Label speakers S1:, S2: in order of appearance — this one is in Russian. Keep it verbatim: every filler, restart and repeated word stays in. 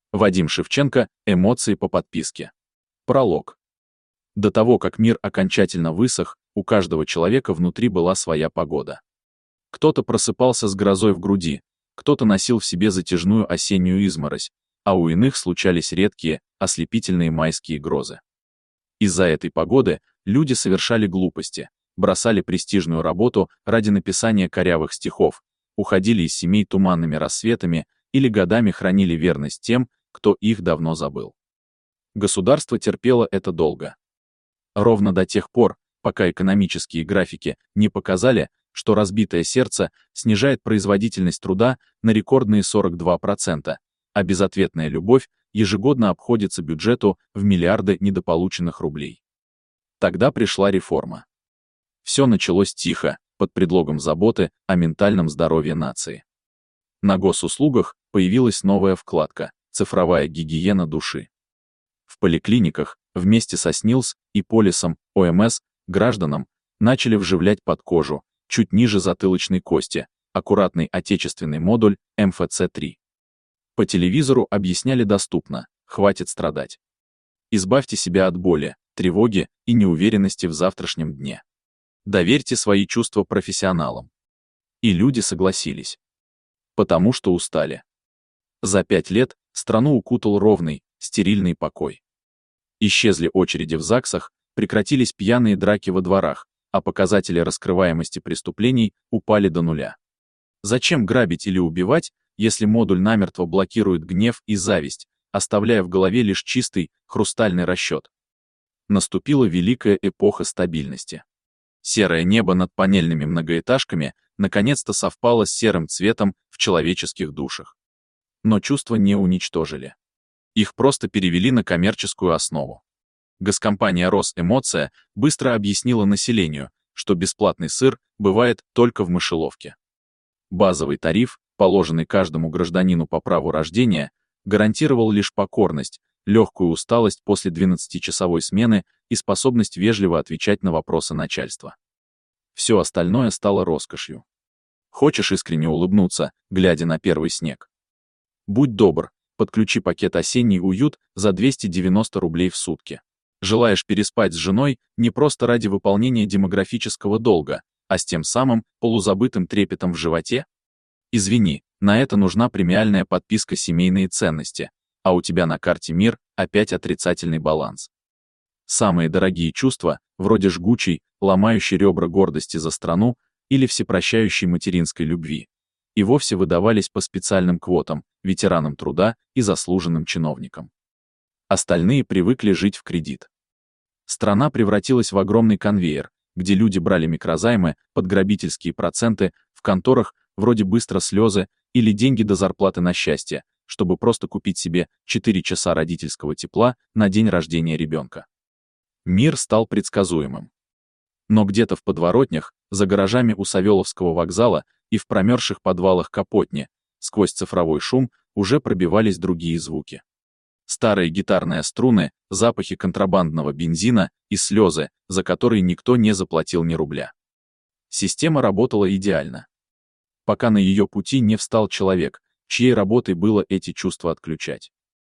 S1: Вадим Шевченко. Эмоции по подписке. Пролог. До того, как мир окончательно высох, у каждого человека внутри была своя погода. Кто-то просыпался с грозой в груди, кто-то носил в себе затяжную осеннюю изморозь, а у иных случались редкие, ослепительные майские грозы. Из-за этой погоды люди совершали глупости, бросали престижную работу ради написания корявых стихов, уходили из семей туманными рассветами или годами хранили верность тем, кто их давно забыл. Государство терпело это долго. Ровно до тех пор, пока экономические графики не показали, что разбитое сердце снижает производительность труда на рекордные сорок два процента, а безответная любовь ежегодно обходится бюджету в миллиарды недополученных рублей. Тогда пришла реформа. Все началось тихо, под предлогом заботы о ментальном здоровье нации. На госуслугах появилась новая вкладка «Цифровая гигиена души». В поликлиниках вместе со СНИЛС и полисом О Эм С гражданам начали вживлять под кожу, чуть ниже затылочной кости, аккуратный отечественный модуль Эм Эф Це три. По телевизору объясняли доступно, хватит страдать. Избавьте себя от боли, тревоги и неуверенности в завтрашнем дне. Доверьте свои чувства профессионалам. И люди согласились. Потому что устали. За пять лет страну укутал ровный, стерильный покой. Исчезли очереди в ЗАГСах, прекратились пьяные драки во дворах, а показатели раскрываемости преступлений упали до нуля. Зачем грабить или убивать, если модуль намертво блокирует гнев и зависть, оставляя в голове лишь чистый, хрустальный расчет? Наступила великая эпоха стабильности. Серое небо над панельными многоэтажками наконец-то совпало с серым цветом в человеческих душах. Но чувства не уничтожили. Их просто перевели на коммерческую основу. Госкомпания Росэмоция быстро объяснила населению, что бесплатный сыр бывает только в мышеловке. Базовый тариф, положенный каждому гражданину по праву рождения, гарантировал лишь покорность, легкую усталость после двенадцатичасовой смены и способность вежливо отвечать на вопросы начальства. Все остальное стало роскошью. Хочешь искренне улыбнуться, глядя на первый снег? Будь добр, подключи пакет «Осенний уют» за двести девяносто рублей в сутки. Желаешь переспать с женой не просто ради выполнения демографического долга, а с тем самым полузабытым трепетом в животе? Извини, на это нужна премиальная подписка «Семейные ценности», а у тебя на карте «Мир» опять отрицательный баланс. Самые дорогие чувства, вроде жгучей, ломающей ребра гордости за страну или всепрощающей материнской любви, и вовсе выдавались по специальным квотам, ветеранам труда и заслуженным чиновникам. Остальные привыкли жить в кредит. Страна превратилась в огромный конвейер, где люди брали микрозаймы под грабительские проценты в конторах вроде «Быстро слезы» или деньги до зарплаты на счастье, чтобы просто купить себе четыре часа родительского тепла на день рождения ребенка. Мир стал предсказуемым. Но где-то в подворотнях, за гаражами у Савеловского вокзала и в промерзших подвалах Капотни, сквозь цифровой шум уже пробивались другие звуки. Старые гитарные струны, запахи контрабандного бензина и слезы, за которые никто не заплатил ни рубля. Система работала идеально. Пока на ее пути не встал человек, чьей работой было эти чувства отключать.